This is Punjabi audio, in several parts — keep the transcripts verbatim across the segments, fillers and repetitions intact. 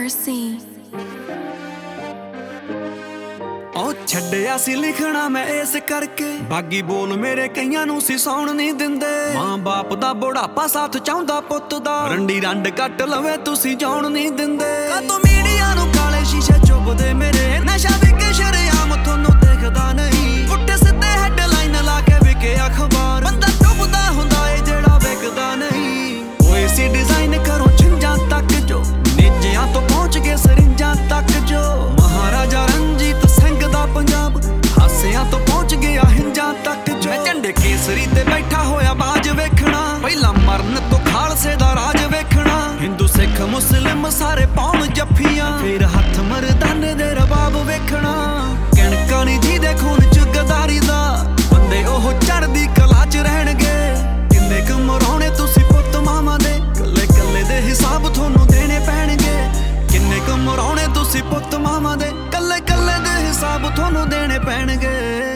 Mercy। ਉਹ ਛੱਡਿਆ ਸੀ ਲਿਖਣਾ ਮੈਂ ਇਸ ਕਰਕੇ, ਬਾਗੀ ਬੋਲ ਮੇਰੇ ਕਈਆਂ ਨੂੰ ਸੀ ਸੌਣ ਨਹੀਂ ਦਿੰਦੇ। ਮਾਂ ਬਾਪ ਦਾ ਬੁਢਾਪਾ ਸਾਥ ਚਾਹੁੰਦਾ ਪੁੱਤ ਦਾ, ਰੰਡੀ ਰੰਡ ਕੱਟ ਲਵੇ ਤੁਸੀਂ ਜਾਣ ਨਹੀਂ ਦਿੰਦੇ। ਕਾਤੋਂ ਮੀਡੀਆ ਨੂੰ ਕਾਲੇ ਸ਼ੀਸ਼ੇ ਚੁੱਭਦੇ ਮੇਰੇ, ਨਸ਼ਾ ਵਿਕੇ ਸ਼ਰੇਆਮ ਤੁਹਾਨੂੰ ਦੇਖਦਾ ਨਹੀਂ। ਪੁੱਠੇ ਸਿੱਧੇ ਹੈਡਲਾਈਨ ਲਾ ਕੇ ਵਿਕੇ ਅਖਬਾਰ, ਬੰਦਾ ਡੁੱਬਦਾ ਹੁੰਦਾ ਏ ਜਿਹੜਾ ਵਿਕਦਾ ਨਹੀਂ। ਹੋਏ ਸੀ ਡਿਜ਼ਾਈਨ ਕਰੋ ਛਿੰਜਾਂ ਤੱਕ ਜੋ, ਨੇਜਿਆਂ ਤੋਂ ਪਹੁੰਚ ਗਏ ਸਰਿੰਜਾਂ ਤੱਕ ਜੋ। ਮਹਾਰਾਜਾ ਰਣਜੀਤ ਸਿੰਘ ਦਾ ਪੰਜਾਬ, ਹਾਸਿਆਂ ਤੋਂ ਪਹੁੰਚ ਗਿਆ ਹਿੰਜਾਂ ਤੱਕ ਜੋ। ਮੈਂ ਝੰਡੇ ਕੇਸਰੀ ਤੇ ਬੈਠਾ ਹੋਇਆ ਬਾਜ ਵੇਖਣਾ, ਪਹਿਲਾਂ ਮਰਨ ਤੋਂ ਖਾਲਸੇ ਦਾ ਰਾਜ ਵੇਖਣਾ। ਹਿੰਦੂ ਸਿੱਖ ਮੁਸਲਿਮ ਸਾਰੇ ਪਾਉਣ ਜੱਫੀਆਂ, ਫਿਰ ਹੱਥ ਮਰਦਾਨੇ ਦੇ ਰਬਾਬ ਵੇਖਣਾ। ਕਣਕਾਂ ਨੀ ਜਿਹਦੇ ਖੂਨ ਚ ਗਦਾਰੀ ਦਾ, ਬੰਦੇ ਉਹ ਚੜ੍ਹਦੀ ਕਲਾ ਚ ਰਹਿਣਗੇ। ਕਿੰਨੇ ਕੁ ਮਰਾਉਣੇ ਤੁਸੀਂ ਪੁੱਤ ਮਾਵਾਂ ਦੇ, ਕੱਲੇ ਕੱਲੇ ਦੇ ਹਿਸਾਬ ਤੁਹਾਨੂੰ ਦੇਣੇ ਪੈਣਗੇ। ਕਿੰਨੇ ਕੁ ਮਰਾਉਣੇ ਤੁਸੀਂ ਪੁੱਤ ਮਾਵਾਂ ਦੇ, ਕੱਲੇ ਕੱਲੇ ਦੇ ਹਿਸਾਬ ਤੁਹਾਨੂੰ ਦੇਣੇ ਪੈਣਗੇ।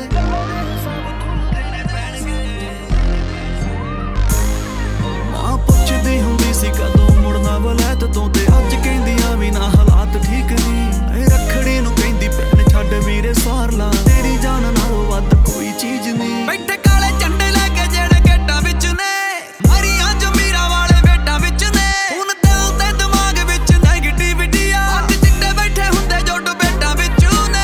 ਮਾਂ ਪੁੱਛਦੀ ਹੁੰਦੀ ਸੀ ਕਦੋਂ ਮੁੜਨਾ ਵਲੈਤ ਤੋਂ, ਤੇ ਅੱਜ ਕਹਿੰਦੀਆਂ ਵੀ ਨਾ ਹਾਲਾਤ ਠੀਕ ਨਹੀਂ। ਰੱਖੜੀ ਨੂੰ ਕਹਿੰਦੀ ਭੈਣ ਛੱਡ ਵੀਰੇ ਸਾਰ ਲਾ, ਤੇਰੀ ਜਾਨ ਨਾਲੋਂ ਵੱਧ ਕੋਈ ਚੀਜ਼ ਨਹੀਂ। ਬੈਠੇ ਕਾਲੇ ਝੰਡੇ ਲੈ ਕੇ ਜਿਹੜੇ ਗੇਟਾਂ ਵਿੱਚ ਨੇ, ਮਰੀਆਂ ਜ਼ਮੀਰਾਂ ਵਾਲੇ ਵੇਟਾਂ ਵਿੱਚ ਨੇ। ਹੁਣ ਦਿਲ ਤੇ ਦਿਮਾਗ ਵਿੱਚ ਨੈਗੇਟਿਵਿਟੀ ਆ, ਅੱਜ ਚਿੱਟੇ ਬੈਠੇ ਹੁੰਦੇ ਜੋ ਡੁਬੇਟਾਂ ਵਿੱਚ ਨੇ।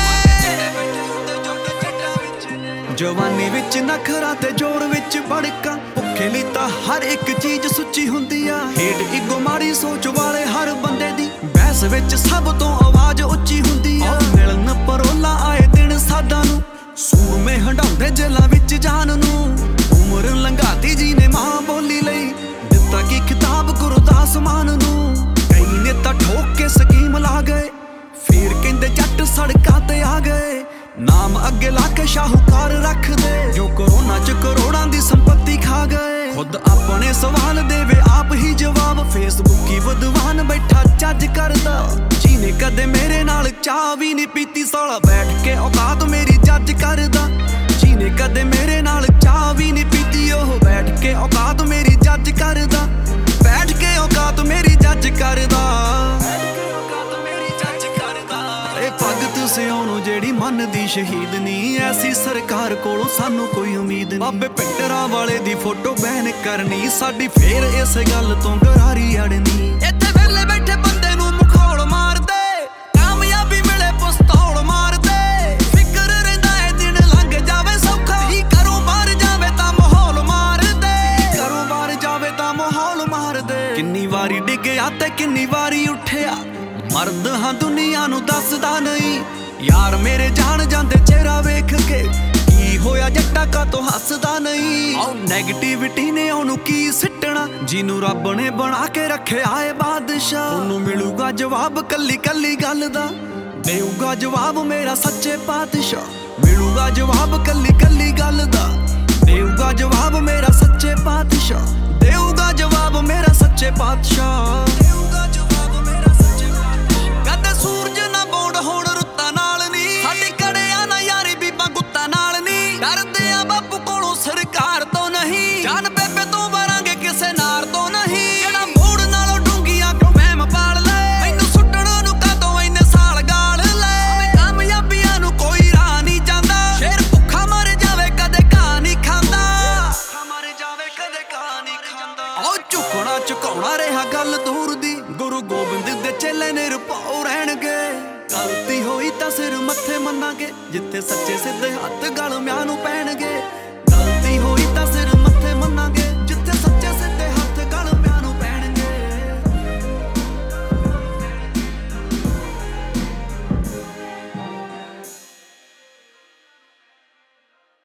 ਜਵਾਨੀ ਵਿੱਚ ਨਖਰਾ ਤੇ ਜੋੜ ਵਿੱਚ ਬੜਕਾਂ, ਭੁੱਖੇ ਲਈ ਤਾਂ ਹਰ ਇੱਕ ਚੀਜ਼ ਸੁੱਚੀ ਹੁੰਦੀ ਆ। ਹੇਠ ਇਗੋ ਮਾੜੀ ਸੋਚ ਵਾਲੇ ਹਰ ਬੰਦੇ ਦੀ, ਬਹਿਸ ਵਿੱਚ ਸਭ ਤੋਂ ਆਵਾਜ਼ ਉੱਚੀ ਹੁੰਦੀ ਆ। ਮਿਲਣ ਪਰੋਲਾ ਆਏ ਦਿਨ ਸਾਡਾ ਨੂੰ, ਸੂਰਮੇ ਹੰਡਾਉਂਦੇ ਜੇਲਾਂ ਵਿੱਚ ਜਾਨ ਨੂੰ। ਉਮਰ ਲੰਘਾਤੀ ਜੀ ਨੇ ਮਾਂ ਬੋਲੀ ਲਈ, ਦਿੱਤਾ ਕੀ ਖਿਤਾਬ ਗੁਰਦਾਸ ਮਾਨ ਨੂੰ। ਕਈ ਨੇਤਾ ਠੋਕ ਕੇ ਸਕੀਮ ਲਾ ਗਏ, ਫਿਰ ਕਹਿੰਦੇ ਜੱਟ ਸੜਕਾਂ ਤੇ ਆ ਗਏ। ਨਾਮ ਅੱਗੇ ਲਾ ਕੇ ਸ਼ਾਹੂਕਾਰ ਰੱਖਦੇ, ਜੋ ਕਰੋਨਾ ਚ ਕਰੋੜਾਂ ਦੀ ਸੰਪत्ति ਖਾ ਗਏ। ਖੁਦ ਆਪਣੇ ਸਵਾਲ ਦੇਵੇ ਆਪ ਹੀ ਜਵਾਬ, ਫੇਸਬੁੱਕੀ ਵਿਦਵਾਨ ਬੈਠਾ ਜੱਜ ਕਰਦਾ। ਜਿਹਨੇ ਕਦੇ ਮੇਰੇ ਨਾਲ ਚਾਹ ਵੀ ਨਹੀਂ ਪੀਤੀ, ਸਾਲਾ ਬੈਠ ਕੇ ਔਕਾਤ ਮੇਰੀ ਜੱਜ ਕਰਦਾ। ਜਿਹਨੇ ਕਦੇ ਮੇਰੇ ਨਾਲ ਚਾਹ ਵੀ ਨਹੀਂ ਪੀਤੀ, ਉਹ ਬੈਠ ਕੇ ਔਕਾਤ ਮੇਰੀ ਜੱਜ ਕਰਦਾ। ਬੈਠ ਕੇ ਔਕਾਤ ਮੇਰੀ ਜੱਜ ਕਰਦਾ। ਇਹ ਭਗਤ ਸਿਉਂ ਨੂੰ ਜਿਹੜੀ ਮੰਨਦੀ ਸ਼ਹੀਦ ਨਹੀਂ, ਐਸੀ ਸਰਕਾਰ ਕੋਲੋਂ ਸਾਨੂੰ ਕੋਈ ਉਮੀਦ ਨਹੀਂ। ਬਾਬੇ ਪਿੰਡਰਾਂ ਵਾਲੇ ਦੀ ਫੋਟੋ ਬੈਨ ਕਰਨੀ, ਸਾਡੀ ਫੇਰ ਇਸ ਗੱਲ ਤੋਂ ਗਰਾਰੀ ਅੜਨੀ। ਇੱਥੇ ਵੇਲੇ ਬੈਠੇ ਬੰਦੇ ਨੂੰ ਮਖੌਲ ਮਾਰਦੇ, ਕਾਮਯਾਬੀ ਮਿਲੇ ਪਿਸਤੌਲ ਮਾਰਦੇ। ਫਿਕਰ ਰਹਿੰਦਾ ਏ ਦਿਨ ਲੰਘ ਜਾਵੇ ਸੌਖਾ, ਹੀ ਘਰੋਂ ਬਾਹਰ ਜਾਵੇ ਤਾਂ ਮਾਹੌਲ ਮਾਰਦੇ। ਘਰੋਂ ਬਾਹਰ ਜਾਵੇ ਤਾਂ ਮਾਹੌਲ ਮਾਰਦੇ। ਕਿੰਨੀ ਵਾਰੀ ਡਿੱਗਿਆ ਤੇ ਕਿੰਨੀ ਵਾਰੀ ਉੱਠਿਆ, ਮਰਦ ਹਾਂ ਦੁਨੀਆ ਨੂੰ ਦੱਸਦਾ ਨਹੀਂ। ਯਾਰ ਮੇਰੇ ਜਾਣ ਜਾਂਦੇ ਚਿਹਰਾ ਵੇਖ ਕੇ, ਕੀ ਹੋਇਆ ਜੱਟਾ ਕਾਤੋਂ ਹੱਸਦਾ ਨਹੀਂ। ਆਹ ਨੈਗੇਟਿਵਿਟੀ ਨੇ ਉਹਨੂੰ ਕੀ ਸਿੱਟਣਾ, ਜਿਹਨੂੰ ਰੱਬ ਨੇ ਬਣਾ ਕੇ ਰੱਖਿਆ ਏ ਬਾਦਸ਼ਾਹ। ਉਹਨੂੰ ਮਿਲੂਗਾ ਜਵਾਬ ਕੱਲੀ ਕੱਲੀ ਗੱਲ ਦਾ, ਦੇਊਗਾ ਜਵਾਬ ਮੇਰਾ ਸੱਚੇ ਪਾਤਸ਼ਾਹ। ਮਿਲੂਗਾ ਜਵਾਬ ਕੱਲੀ ਕੱਲੀ ਗੱਲ ਦਾ, ਦੇਊਗਾ ਜਵਾਬ ਮੇਰਾ ਸੱਚੇ ਪਾਤਸ਼ਾਹ। ਦੇਊਗਾ ਜਵਾਬ ਮੇਰਾ ਸੱਚੇ ਪਾਤਸ਼ਾਹ। ਸੂਰਜ ਨਾ ਬੌਂਡ ਹੋਣ ਰੁੱਤਾਂ ਨਾਲ ਨੀ, ਸਾਡੀ ਕੜਿਆ ਨਾ ਯਾਰੀ ਬੀਬਾਂ ਗੁੱਤਾਂ ਨਾਲ ਨੀ। ਡਰਦੇ ਆ ਬਾਪੂ ਕੋਲੋਂ ਸਰਕਾਰ ਤੋਂ ਨਹੀਂ, ਜਾਨ ਬੇਬੇ ਤੋਂ ਵਾਰਾਂਗੇ ਕਿਸੇ ਨਾਰ ਤੋਂ ਨਹੀਂ। ਜਿਹੜਾ ਮੋੜ ਨਾਲੋਂ ਡੂੰਘੀਆਂ ਮਹਿਮ ਪਾਲ ਲੈ, ਮੈਨੂੰ ਸੁੱਟਣ ਨੂੰ ਕਾਤੋਂ ਇੰਨੇ ਸਾਲ ਗਾਲ ਲੈ। ਕਾਮਯਾਬੀਆਂ ਨੂੰ ਕੋਈ ਰਾਹ ਨਹੀਂ ਜਾਂਦਾ, ਸ਼ੇਰ ਭੁੱਖਾ ਮਰ ਜਾਵੇ ਕਦੇ ਘਾਹ ਨਹੀਂ ਖਾਂਦਾ। ਮਰ ਜਾਵੇ ਕਦੇ ਘਾਹ ਨਹੀਂ ਖਾਂਦਾ। ਉਹ ਝੁਕਣਾ ਝੁਕਾਉਣਾ ਰਿਹਾ ਗੱਲ ਦੂਰ ਦੀ, ਗੁਰੂ ਗੋਬਿੰਦ ਦੇ ਚੇਲੇ ਨੇ ਰੁਪਾਉ ਰਹਿਣਗੇ। ਗਲਤੀ ਹੋਈ ਤਾਂ ਸਿਰ ਮੱਥੇ ਮੰਨਾਂਗੇ, ਜਿੱਥੇ ਸੱਚੇ ਸਿੱਧੇ ਹੱਥ ਗਲਮਿਆਂ ਨੂੰ ਪੈਣਗੇ।